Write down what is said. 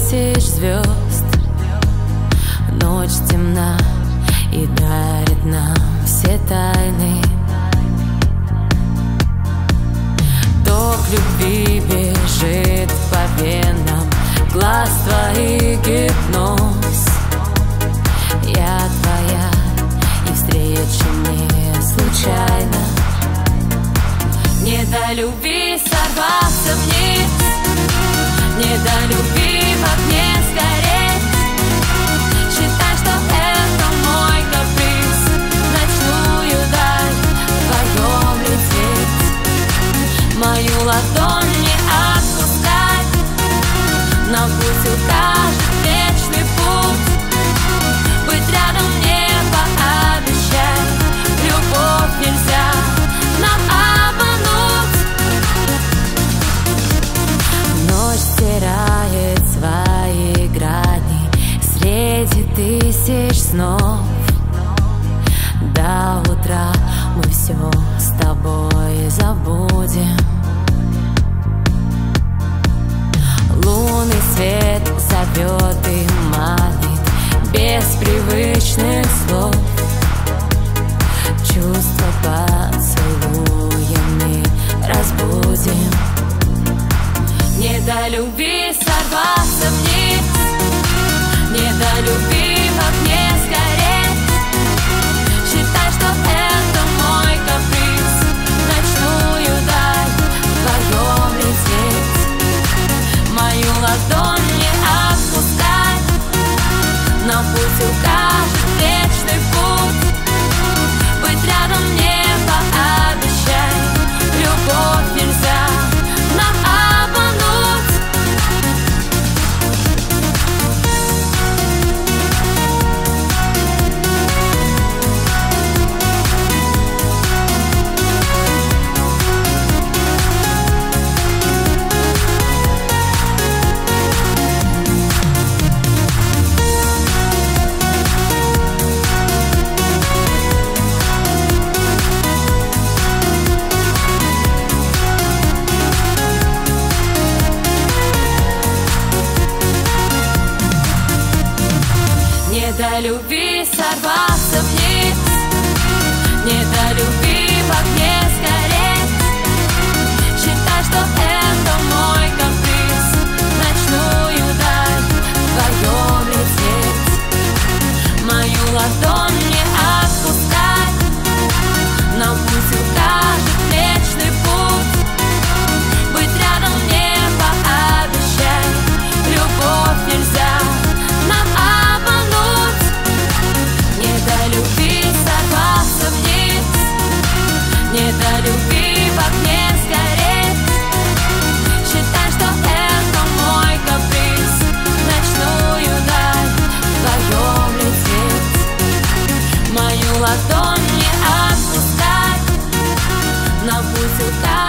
тысяч звезд. Ночь темна и дарит нам все тайны. Ток любви бежит по венам, глаз твоих гипноз. Я твоя, и встреча не случайна. Не до любви сорваться вниз, не до любви в огне сгореть. Считай, что это мой каприз, в ночную даль вдвоем лететь. Мою ладонь не отпускай, на путь укажет вечный путь. Быть рядом небо обещай, любовь нельзя нам обмануть. Ночь стирает свои грани среди тысяч снов. До утра мы все с тобой забудем. Лунный свет зовет и манит без привычных слов. Чувства поцелуями разбудим. Не до любви сорваться вниз, не до любви в огне сгореть. Считай, что это мой каприз, в ночную даль вдвоем лететь. Мою ладонь не отпускай, на путь укажет вечный путь. Быть рядом небо обещай, любовь нельзя нам обмануть. Не до любви сорваться вниз, не до любви в огне сгореть. Считай, что это мой каприз, в ночную даль вдвоем лететь. Мою ладонь не отпускай, нам путь укажет вечный путь. Быть рядом небо обещай, любовь нельзя нам обмануть. Не до любви сорваться вниз, не до любви в огне сгореть. Считай, что это мой каприз, в ночную даль вдвоем лететь. Мою ладонь не отпускай, на путь укажет